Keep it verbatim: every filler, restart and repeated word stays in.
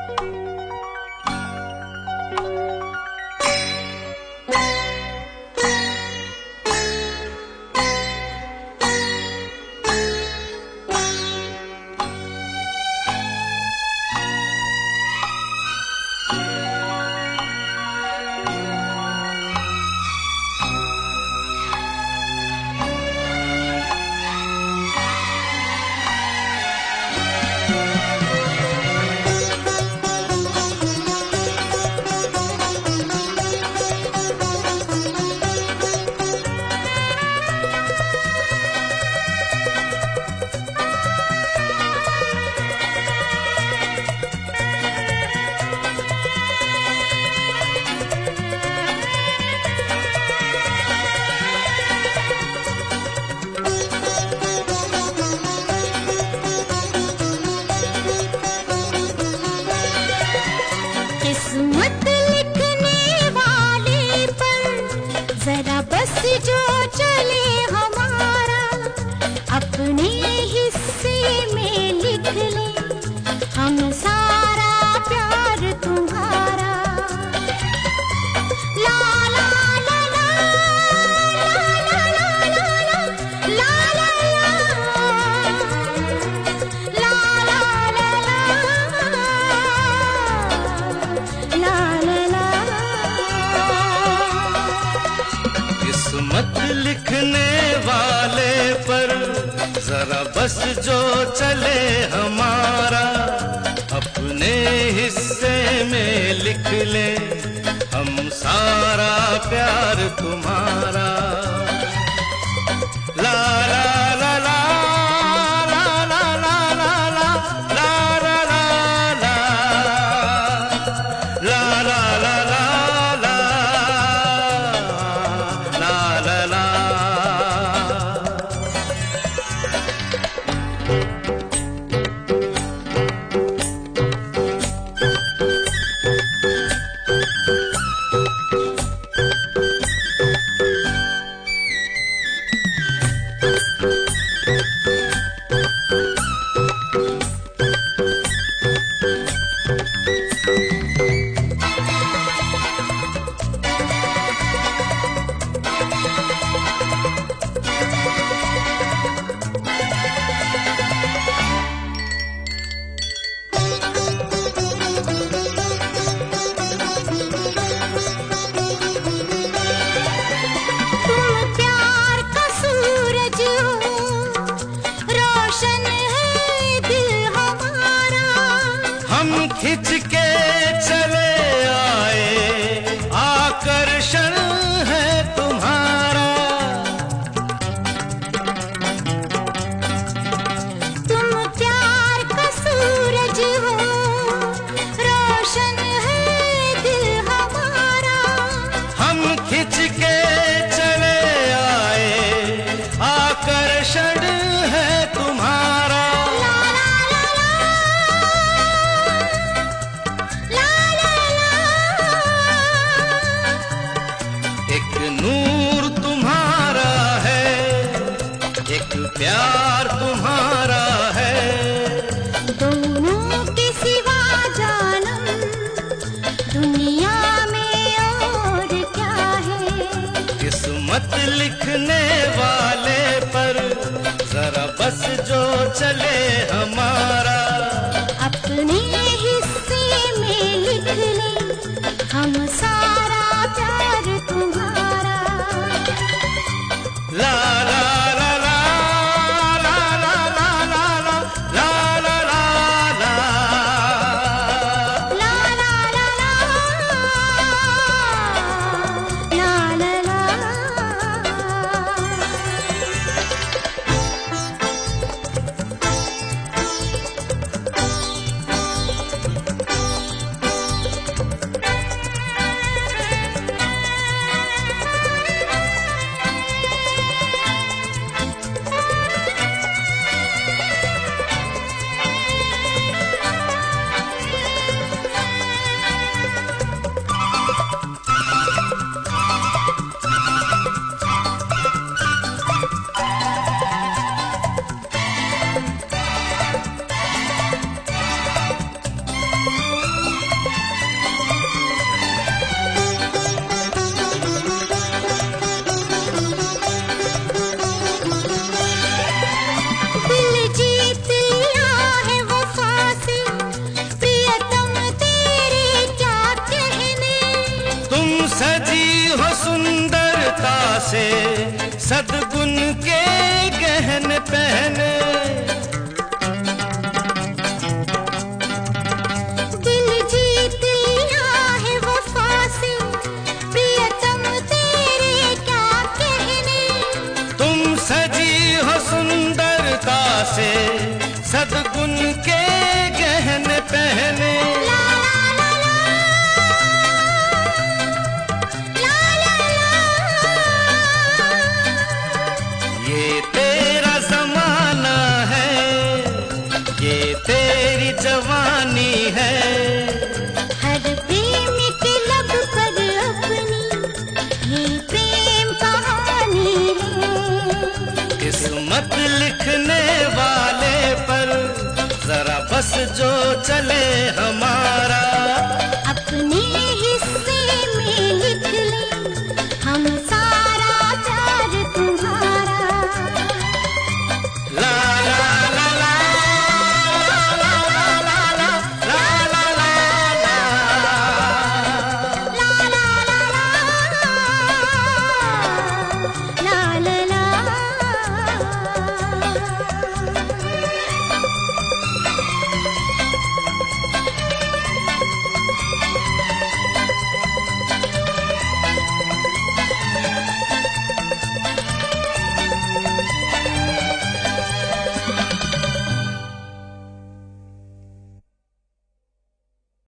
किस्मत लिखने वाले पर जरा बस जो चले हमारा, अपने हिस्से में लिख ले हम सारा प्यार तुम्हारा। ला ला ला ला ला ला ला ला किस्मत लिखने वाले पर जरा बस जो चले हमारा, अपने हिस्से में लिख ले हम सारा प्यार तुम्हारा। ला ला ला ला खिंच के चले आए, आकर्षण है तुम्हारा। तुम प्यार का सूरज हो, रोशन है दिल हमारा। हम खिंच के चले आए, आकर्षण है तुम्हारा। सुकून के गहने पहने। ला ला ला ला ला ला। ये तेरा जमाना है, ये तेरी जवानी है। हर प्रेम के लब पर अपनी ये प्रेम कहानी है। किस्मत लिखने वाले पर जरा बस जो चले हमारा।